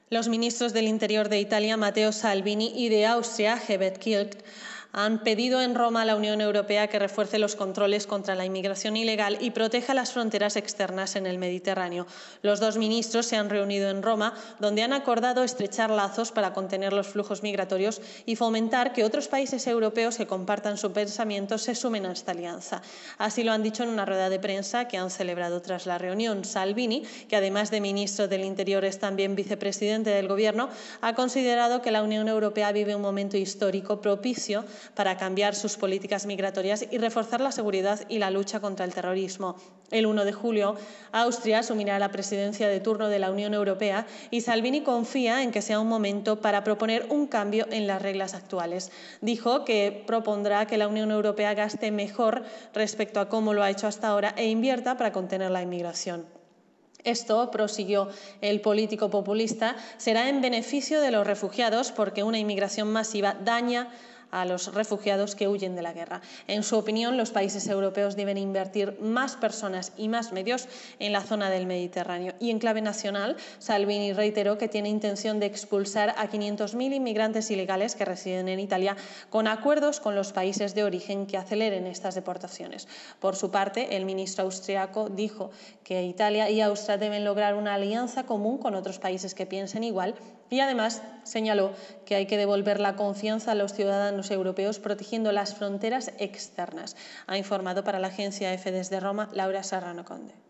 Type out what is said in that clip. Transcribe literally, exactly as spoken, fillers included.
Los ministros del Interior de Italia, Matteo Salvini, y de Austria, Herbert Kickl, han pedido en Roma a la Unión Europea que refuerce los controles contra la inmigración ilegal y proteja las fronteras externas en el Mediterráneo. Los dos ministros se han reunido en Roma, donde han acordado estrechar lazos para contener los flujos migratorios y fomentar que otros países europeos que compartan su pensamiento se sumen a esta alianza. Así lo han dicho en una rueda de prensa que han celebrado tras la reunión. Salvini, que además de ministro del Interior es también vicepresidente del Gobierno, ha considerado que la Unión Europea vive un momento histórico propicio para cambiar sus políticas migratorias y reforzar la seguridad y la lucha contra el terrorismo. El uno de julio, Austria asumirá la presidencia de turno de la Unión Europea y Salvini confía en que sea un momento para proponer un cambio en las reglas actuales. Dijo que propondrá que la Unión Europea gaste mejor respecto a cómo lo ha hecho hasta ahora e invierta para contener la inmigración. Esto, prosiguió el político populista, será en beneficio de los refugiados porque una inmigración masiva daña a los refugiados que huyen de la guerra. En su opinión, los países europeos deben invertir más personas y más medios en la zona del Mediterráneo. Y en clave nacional, Salvini reiteró que tiene intención de expulsar a quinientos mil inmigrantes ilegales que residen en Italia con acuerdos con los países de origen que aceleren estas deportaciones. Por su parte, el ministro austriaco dijo que Italia y Austria deben lograr una alianza común con otros países que piensen igual y además señaló que hay que devolver la confianza a los ciudadanos europeos protegiendo las fronteras externas. Ha informado para la agencia EFE desde Roma Laura Serrano Conde.